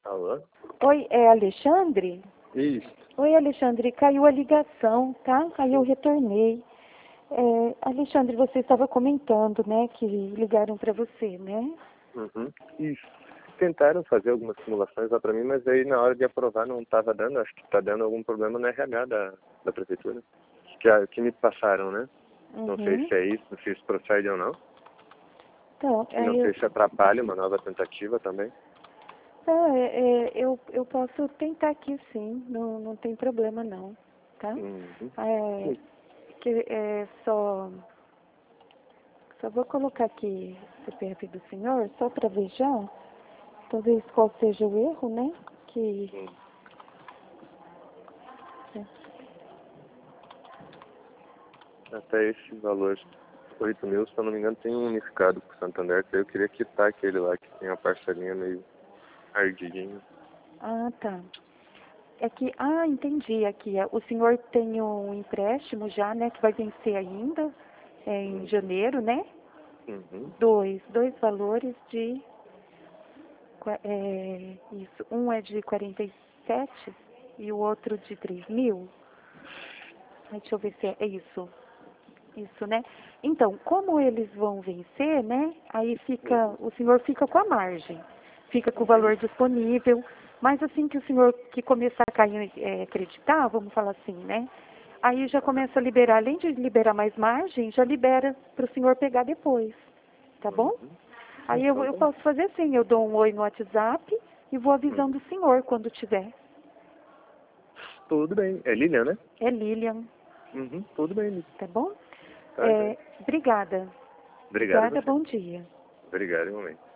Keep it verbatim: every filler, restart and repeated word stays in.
Alô? Oi, é Alexandre? Isso. Oi, Alexandre, caiu a ligação, tá? Aí eu retornei. É, Alexandre, você estava comentando, né, que ligaram para você, né? Uhum. Isso. Tentaram fazer algumas simulações lá pra mim, mas aí na hora de aprovar não estava dando. Acho que está dando algum problema no R H da, da prefeitura. Que, a, que me passaram, né? Uhum. Não sei se é isso, se isso procede ou não. Então, E não é, eu, sei se atrapalha uma nova tentativa também. tá, é, é, eu, eu posso tentar aqui sim, não, não tem problema não, tá? Uhum. É, que, é só, só vou colocar aqui o C P F do senhor, só para ver já, talvez qual seja o erro, né? Que... Hum. Até esse valor, oito mil, se eu não me engano, tem um unificado pro Santander, que eu queria quitar aquele lá que tem a parcelinha meio ardidinha. Ah, tá. É que, ah, entendi aqui. é, O senhor tem um empréstimo já, né, que vai vencer ainda é, em Uhum. janeiro, né? Uhum. Dois, dois valores de, qua- é, isso, um é de quarenta e sete e o outro de três mil. Ai, deixa eu ver se é, é isso, isso, né? Então, como eles vão vencer, né? Aí fica, Uhum. o senhor fica com a margem, fica com o Uhum. valor disponível, mas assim que o senhor que começar a cair, é, acreditar, vamos falar assim, né? Aí já começa a liberar, além de liberar mais margem, já libera para o senhor pegar depois, tá bom? Uhum. Aí eu, Então eu tá bom. posso fazer assim, eu dou um oi no WhatsApp e vou Uhum. avisando o senhor quando tiver. Tudo bem. É Lilian, né? É Lilian, Uhum. Tudo bem, Lilian. tá bom? Tá, É, gente. obrigada. Obrigado a Obrigada, você. bom dia. Obrigado, igualmente.